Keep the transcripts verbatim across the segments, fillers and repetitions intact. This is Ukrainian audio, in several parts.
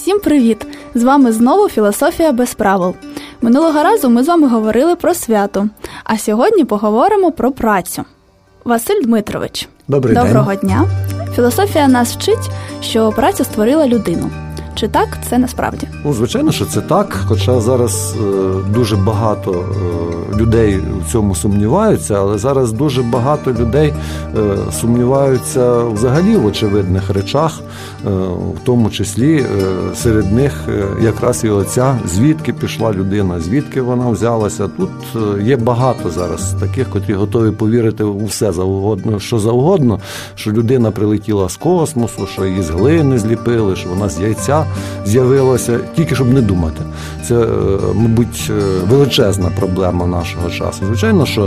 Усім привіт! З вами знову «Філософія без правил». Минулого разу ми з вами говорили про свято, а сьогодні поговоримо про працю. Василь Дмитрович, Добрий доброго день. дня! Філософія нас вчить, що праця створила людину. Чи так це насправді? Ну, звичайно, що це так, хоча зараз е, дуже багато е, людей в цьому сумніваються, але зараз дуже багато людей е, сумніваються взагалі в очевидних речах, е, в тому числі е, серед них е, якраз і оця, звідки пішла людина, звідки вона взялася. Тут е, є багато зараз таких, котрі готові повірити у все завгодно, що завгодно, що людина прилетіла з космосу, що її з глини зліпили, що вона з яйця з'явилося, тільки щоб не думати. Це, мабуть, величезна проблема нашого часу. Звичайно, що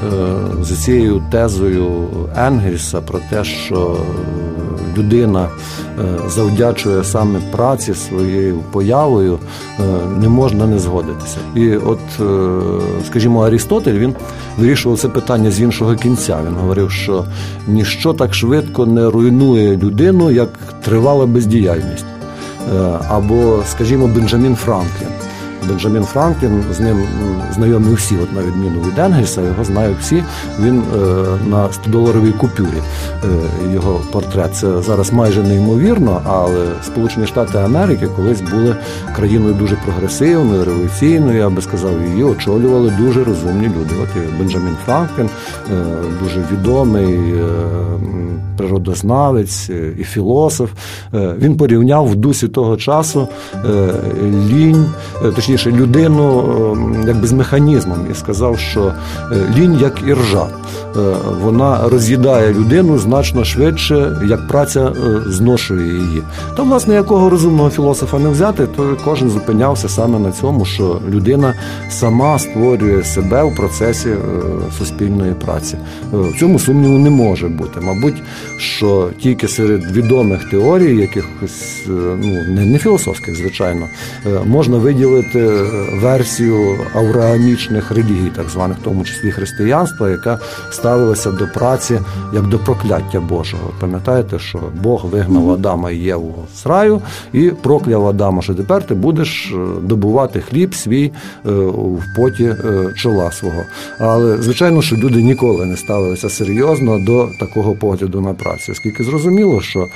за цією тезою Енгельса про те, що людина завдячує саме праці своєю появою, не можна не згодитися. І от, скажімо, Арістотель, він вирішував це питання з іншого кінця. Він говорив, що ніщо так швидко не руйнує людину, як тривала бездіяльність. Або, скажімо, Бенджамін Франклін. Бенджамін Франклін, з ним знайомі всі, от на відміну від Енгельса, його знають всі. Він е, на сто-доларовій купюрі, е, його портрет. Це зараз майже неймовірно, але Сполучені Штати Америки колись були країною дуже прогресивною, революційною, я би сказав, її очолювали дуже розумні люди. От і Бенджамін Франклін, е, дуже відомий е, природознавець і філософ. Е, він порівняв в дусі того часу е, лінь, е, точніше, людину якби з механізмом, і сказав, що лінь як іржа. Вона роз'їдає людину значно швидше, як праця зношує її. То, власне, якого розумного філософа не взяти, то кожен зупинявся саме на цьому, що людина сама створює себе в процесі суспільної праці. В цьому сумніву не може бути. Мабуть, що тільки серед відомих теорій, якихось, ну, не, не філософських, звичайно, можна виділити версію авраамічних релігій, так званих, в тому числі християнства, яка ставилася до праці як до прокляття Божого. Пам'ятаєте, що Бог вигнав Адама і Єву з раю і прокляв Адама, що тепер ти будеш добувати хліб свій в поті чола свого. Але, звичайно, що люди ніколи не ставилися серйозно до такого погляду на працю, оскільки зрозуміло, що,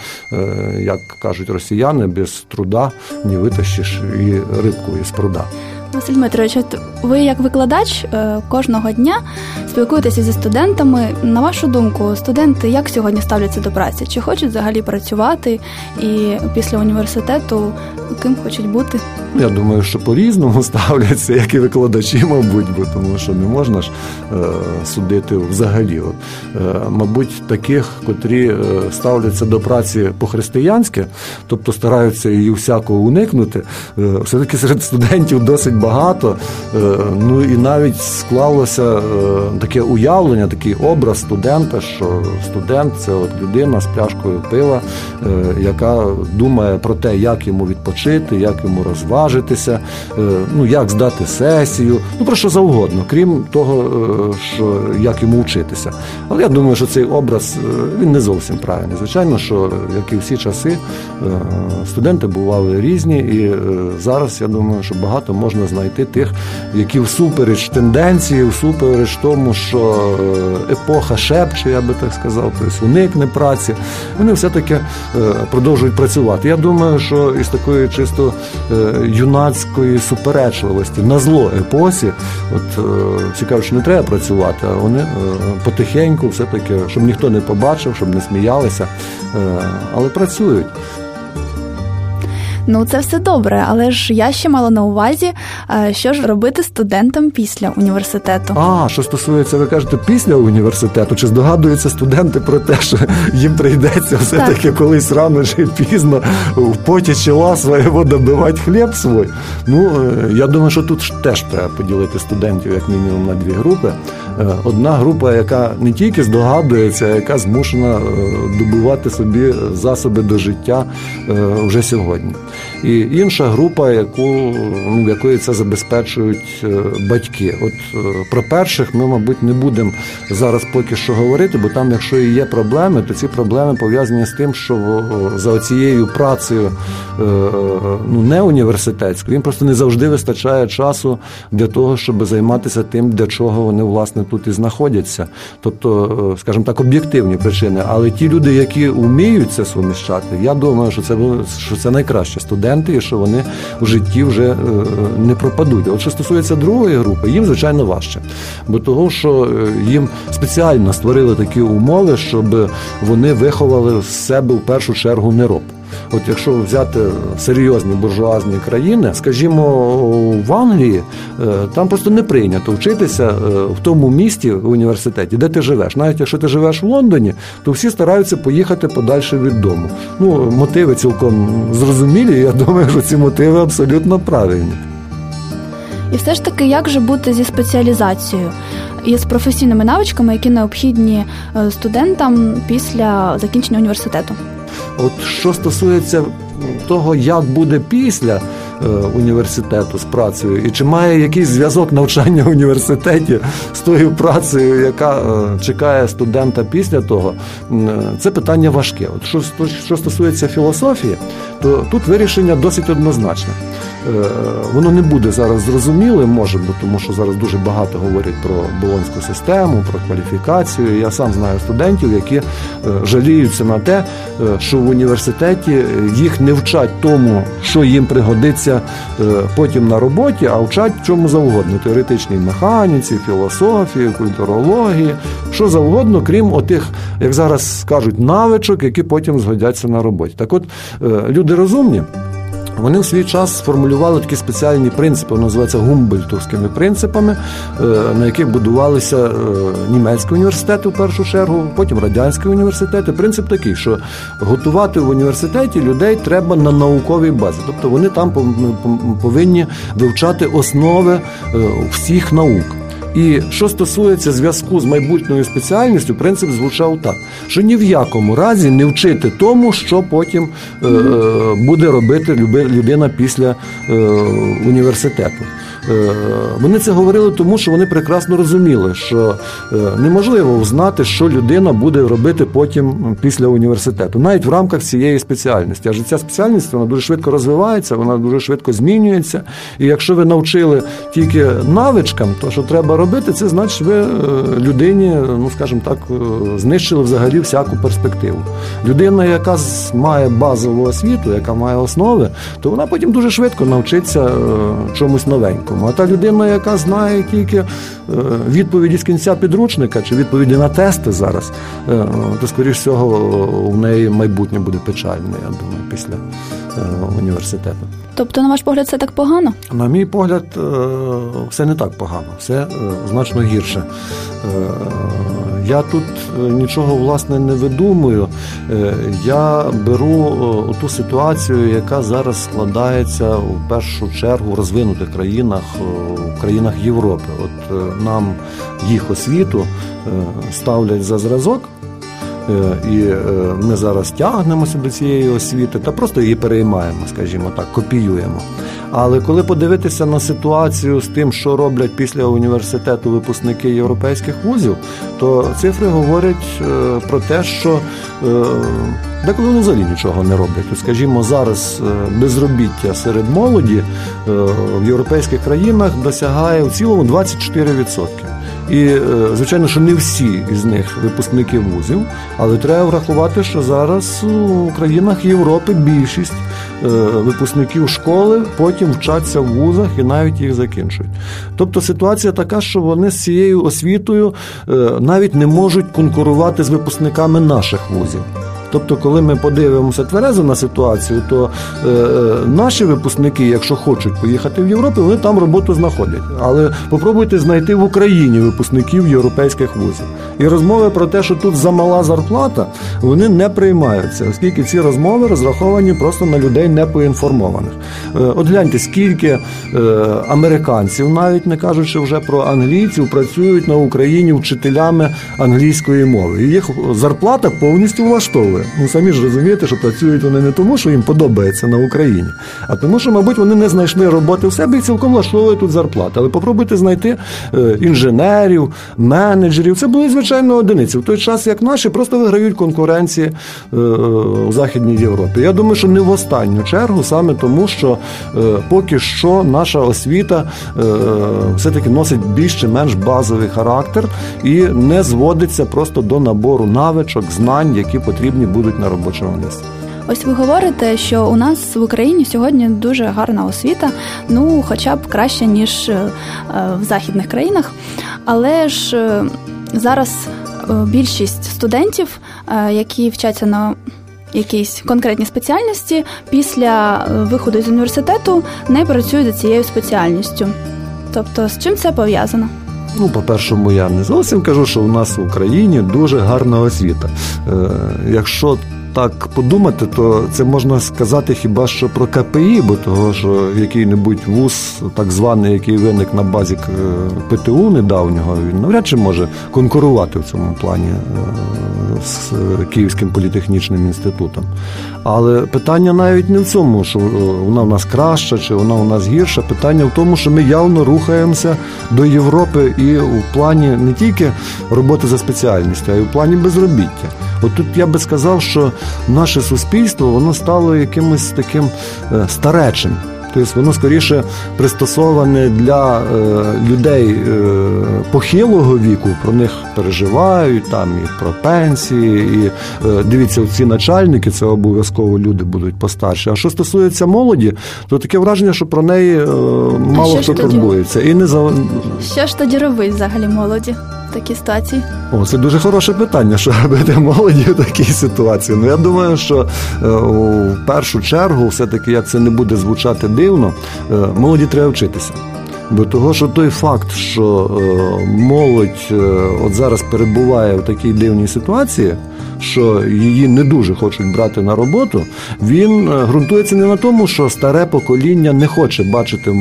як кажуть росіяни, без труда не витащиш і рибку із пруда. Василь Дмитрович, ви як викладач кожного дня спілкуєтеся зі студентами. На вашу думку, студенти як сьогодні ставляться до праці? Чи хочуть взагалі працювати і після університету ким хочуть бути? Я думаю, що по-різному ставляться, як і викладачі, мабуть, бо тому що не можна ж е, судити взагалі. От, е, мабуть, таких, котрі е, ставляться до праці по-християнськи, тобто стараються її всякого уникнути, е, все-таки серед студентів досить багато. Е, ну і навіть склалося е, таке уявлення, такий образ студента, що студент – це от людина з пляшкою пива, е, яка думає про те, як йому відпочити, як йому розважитися, ну, як здати сесію, ну, про що завгодно, крім того, що як йому вчитися. Але я думаю, що цей образ, він не зовсім правильний. Звичайно, що, як і всі часи, студенти бували різні, і зараз, я думаю, що багато можна знайти тих, які всупереч тенденції, всупереч тому, що епоха шепче, я би так сказав, тобто уникне праці, вони все-таки продовжують працювати. Я думаю, що із такої чисто юнацької суперечливості на зло епосі, от всі кажуть, що не треба працювати, а вони потихеньку все-таки, щоб ніхто не побачив, щоб не сміялися, але працюють. Ну, це все добре, але ж я ще мала на увазі, що ж робити студентам після університету. А, що стосується, ви кажете, після університету, чи здогадуються студенти про те, що їм прийдеться все-таки так. колись рано чи пізно в поті чола свого добивати хліб свій? Ну, я думаю, що тут теж треба поділити студентів як мінімум на дві групи. Одна група, яка не тільки здогадується, а яка змушена добувати собі засоби до життя вже сьогодні. і інша група, яку, ну, якої це забезпечують батьки. От про перших ми, мабуть, не будемо зараз поки що говорити, бо там, якщо і є проблеми, то ці проблеми пов'язані з тим, що за цією працею, ну, не університетською, їм просто не завжди вистачає часу для того, щоб займатися тим, для чого вони, власне, тут і знаходяться. Тобто, скажімо так, об'єктивні причини. Але ті люди, які вміють це суміщати, я думаю, що це, що це найкращі студенти, і що вони в житті вже не пропадуть. От що стосується другої групи, їм, звичайно, важче. Бо того, що їм спеціально створили такі умови, щоб вони виховали з себе в першу чергу нероб. От якщо взяти серйозні буржуазні країни, скажімо, в Англії, там просто не прийнято вчитися в тому місті, в університеті, де ти живеш. Навіть якщо ти живеш в Лондоні, то всі стараються поїхати подальше від дому. Ну, мотиви цілком зрозумілі, я думаю, що ці мотиви абсолютно правильні. І все ж таки, як же бути зі спеціалізацією і з професійними навичками, які необхідні студентам після закінчення університету? От що стосується того, як буде після е, університету з працею, і чи має якийсь зв'язок навчання в університеті з тою працею, яка е, чекає студента після того, е, це питання важке. От що, що стосується філософії, то тут вирішення досить однозначне. Е, воно не буде зараз зрозумілим, може, бо тому що зараз дуже багато говорять про болонську систему, про кваліфікацію. Я сам знаю студентів, які е, жаліються на те, е, що в університеті їх не вчать тому, що їм пригодиться е, потім на роботі, а вчать чому завгодно. Теоретичній механіці, філософії, культурології, що завгодно, крім отих, як зараз кажуть, навичок, які потім згодяться на роботі. Так от, е, люди розумні, вони в свій час сформулювали такі спеціальні принципи, вони називаються гумбольдтовськими принципами, на яких будувалися німецькі університети в першу чергу, потім радянські університети. Принцип такий, що готувати в університеті людей треба на науковій базі. Тобто вони там повинні вивчати основи всіх наук. І що стосується зв'язку з майбутньою спеціальністю, принцип звучав так, що ні в якому разі не вчити тому, що потім е, буде робити людина після е, університету. Е, вони це говорили тому, що вони прекрасно розуміли, що е, неможливо знати, що людина буде робити потім після університету, навіть в рамках цієї спеціальності. Адже ця спеціальність, вона дуже швидко розвивається, вона дуже швидко змінюється, і якщо ви навчили тільки навичкам, то що треба робити, це значить, ви людині, ну, скажімо так, знищили взагалі всяку перспективу. Людина, яка має базову освіту, яка має основи, то вона потім дуже швидко навчиться чомусь новенькому. А та людина, яка знає тільки відповіді з кінця підручника, чи відповіді на тести зараз, то, скоріш всього, у неї майбутнє буде печальне, я думаю, після університету. Тобто, на ваш погляд, це так погано? На мій погляд, все не так погано, все значно гірше. Я тут нічого, власне, не видумую. Я беру ту ситуацію, яка зараз складається в першу чергу в розвинутих країнах, в країнах Європи. От нам їх освіту ставлять за зразок, і ми зараз тягнемося до цієї освіти та просто її переймаємо, скажімо так, копіюємо. Але коли подивитися на ситуацію з тим, що роблять після університету випускники європейських вузів, то цифри говорять про те, що деколи вони взагалі нічого не роблять. Скажімо, зараз безробіття серед молоді в європейських країнах досягає в цілому двадцять чотири відсотки. І, звичайно, що не всі із них випускники вузів, але треба врахувати, що зараз у країнах Європи більшість випускників школи потім вчаться в вузах і навіть їх закінчують. Тобто ситуація така, що вони з цією освітою навіть не можуть конкурувати з випускниками наших вузів. Тобто, коли ми подивимося тверезо на ситуацію, то е, наші випускники, якщо хочуть поїхати в Європу, вони там роботу знаходять. Але попробуйте знайти в Україні випускників європейських вузів. І розмови про те, що тут замала зарплата, вони не приймаються, оскільки ці розмови розраховані просто на людей непоінформованих. Е, от гляньте, скільки е, американців, навіть не кажучи вже про англійців, працюють на Україні вчителями англійської мови. І їх зарплата повністю влаштовує. працює. Ну, самі ж розумієте, що працюють вони не тому, що їм подобається на Україні, а тому, що, мабуть, вони не знайшли роботи в себе і цілком влаштовує тут зарплата. Але попробуйте знайти е, інженерів, менеджерів. Це були, звичайно, одиниці. В той час, як наші, просто виграють конкуренції е, у Західній Європі. Я думаю, що не в останню чергу, саме тому, що е, поки що наша освіта е, все-таки носить більш чи менш базовий характер і не зводиться просто до набору навичок, знань, які потрібні будуть на робочому місці. Ось ви говорите, що у нас в Україні сьогодні дуже гарна освіта, ну, хоча б краще, ніж в західних країнах. Але ж зараз більшість студентів, які вчаться на якійсь конкретній спеціальності, після виходу з університету не працюють за цією спеціальністю. Тобто, з чим це пов'язано? Ну, по-першому, я не зовсім кажу, що у нас в Україні дуже гарна освіта. Е, якщо так подумати, то це можна сказати хіба що про ка пе і, бо того, що який-небудь вуз, так званий, який виник на базі пе те у недавнього, він навряд чи може конкурувати в цьому плані з Київським політехнічним інститутом. Але питання навіть не в цьому, що вона у нас краща, чи вона у нас гірша. Питання в тому, що ми явно рухаємося до Європи і в плані не тільки роботи за спеціальністю, а й в плані безробіття. От тут я би сказав, що наше суспільство, воно стало якимось таким старечим. Тобто воно скоріше пристосоване для е, людей е, похилого віку, про них переживають, там і про пенсії, і е, дивіться, ці начальники, це обов'язково люди будуть постарші. А що стосується молоді, то таке враження, що про неї е, мало хто турбується. І не за... Що ж тоді робить взагалі молоді в такій ситуації? О, це дуже хороше питання, що робити молоді в такій ситуації. Ну, я думаю, що е, в першу чергу, все-таки, як це не буде звучати дивно, е, молоді треба вчитися. Бо того, що той факт, що е, молодь е, от зараз перебуває в такій дивній ситуації, що її не дуже хочуть брати на роботу, він ґрунтується не на тому, що старе покоління не хоче бачити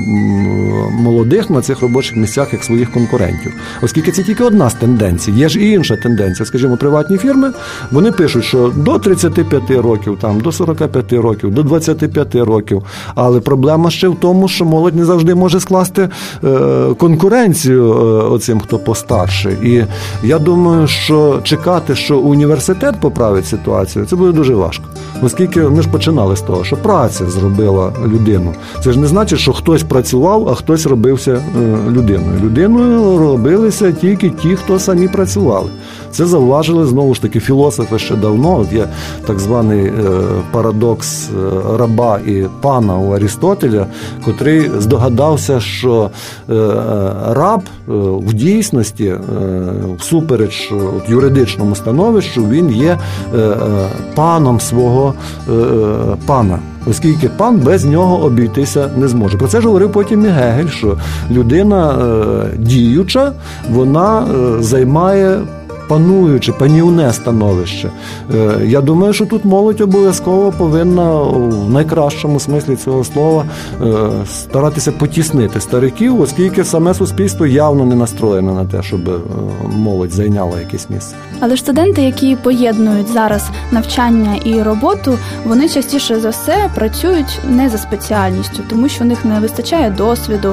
молодих на цих робочих місцях як своїх конкурентів. Оскільки це тільки одна з тенденцій. Є ж і інша тенденція. Скажімо, приватні фірми, вони пишуть, що до тридцяти п'яти років, там, до сорока п'яти років, до двадцяти п'яти років. Але проблема ще в тому, що молодь не завжди може скласти е, конкуренцію е, оцим, хто постарше. І я думаю, що чекати, що університет поправить ситуацію, це буде дуже важко. Оскільки ми ж починали з того, що праця зробила людину. Це ж не значить, що хтось працював, а хтось робився людиною. Людиною робилися тільки ті, хто самі працювали. Це зауважили, знову ж таки, філософи ще давно. От є так званий е, парадокс раба і пана у Арістотеля, котрий здогадався, що е, раб е, в дійсності, е, всупереч от, юридичному становищу, він є е, е, паном свого е, пана. Оскільки пан без нього обійтися не зможе. Про це ж говорив потім і Гегель, що людина е, діюча, вона е, займає пануюче, панівне становище. Я думаю, що тут молодь обов'язково повинна в найкращому смислі цього слова старатися потіснити стариків, оскільки саме суспільство явно не настроєне на те, щоб молодь зайняла якесь місце. Але ж студенти, які поєднують зараз навчання і роботу, вони частіше за все працюють не за спеціальністю, тому що у них не вистачає досвіду.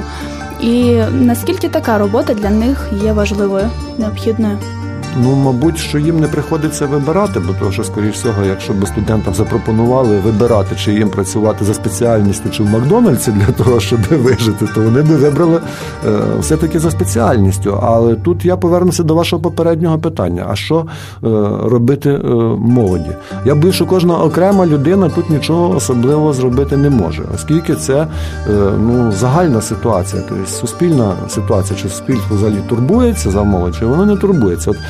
І наскільки така робота для них є важливою, необхідною? Ну, мабуть, що їм не приходиться вибирати, бо того, що, скоріш всього, якщо б студентам запропонували вибирати, чи їм працювати за спеціальністю, чи в Макдональдсі для того, щоб вижити, то вони б вибрали е, все-таки за спеціальністю. Але тут я повернуся до вашого попереднього питання. А що е, робити е, молоді? Я боюсь, що кожна окрема людина тут нічого особливого зробити не може, оскільки це е, ну, загальна ситуація, тобто суспільна ситуація, чи суспільство взагалі турбується за молодь, чи воно не турбується. От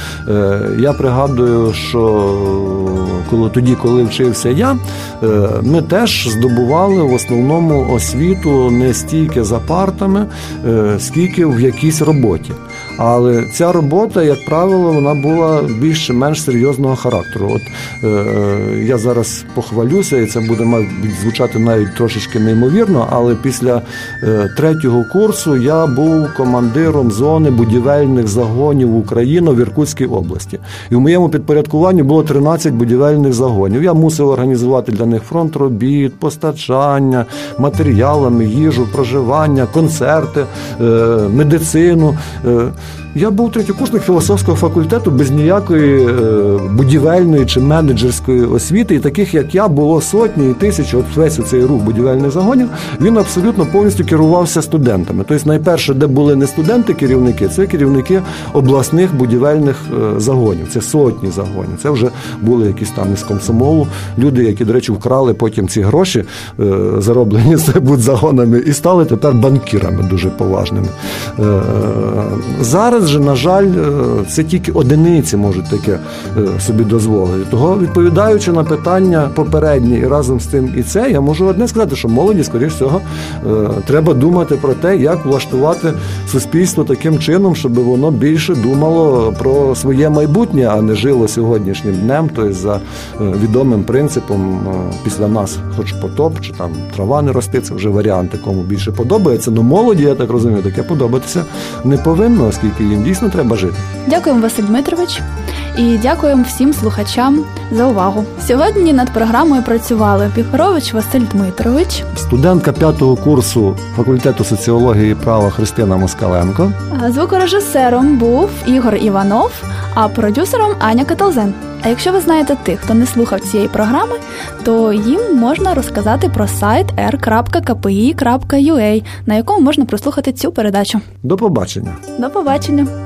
я пригадую, що коли, тоді, коли вчився я, ми теж здобували в основному освіту не стільки за партами, скільки в якійсь роботі. Але ця робота, як правило, вона була більш-менш серйозного характеру. От е, я зараз похвалюся, і це буде мабуть, звучати навіть трошечки неймовірно, але після е, третього курсу я був командиром зони будівельних загонів України в Іркутській області. І в моєму підпорядкуванні було тринадцять будівельних загонів. Я мусив організувати для них фронт робіт, постачання, матеріалами, їжу, проживання, концерти, е, медицину. Е, Я був третьокурсник філософського факультету без ніякої е, будівельної чи менеджерської освіти, і таких, як я, було сотні і тисячі. От весь цей рух будівельних загонів, він абсолютно повністю керувався студентами. Тобто найперше, де були не студенти-керівники, це керівники обласних будівельних е, загонів. Це сотні загонів. Це вже були якісь там із комсомолу люди, які, до речі, вкрали потім ці гроші, е, зароблені з будзагонами, і стали тепер банкірами дуже поважними. Е, зараз же, на жаль, це тільки одиниці можуть таке собі дозволити. Того, відповідаючи на питання попередні і разом з тим і це, я можу одне сказати, що молоді, скоріш всього, треба думати про те, як влаштувати суспільство таким чином, щоб воно більше думало про своє майбутнє, а не жило сьогоднішнім днем, тобто за відомим принципом після нас хоч потоп, чи там трава не рости, це вже варіанти, кому більше подобається. Ну, молоді, я так розумію, таке подобатися не повинно, оскільки їм дійсно треба жити. Дякуємо, Василь Дмитрович, і дякуємо всім слухачам за увагу. Сьогодні над програмою працювали Піхорович Василь Дмитрович, студентка п'ятого курсу факультету соціології і права Христина Москаленко. Звукорежисером був Ігор Іванов, а продюсером Аня Каталзен. А якщо ви знаєте тих, хто не слухав цієї програми, то їм можна розказати про сайт ер крапка ка пе і крапка ю а, на якому можна прослухати цю передачу. До побачення. До побачення.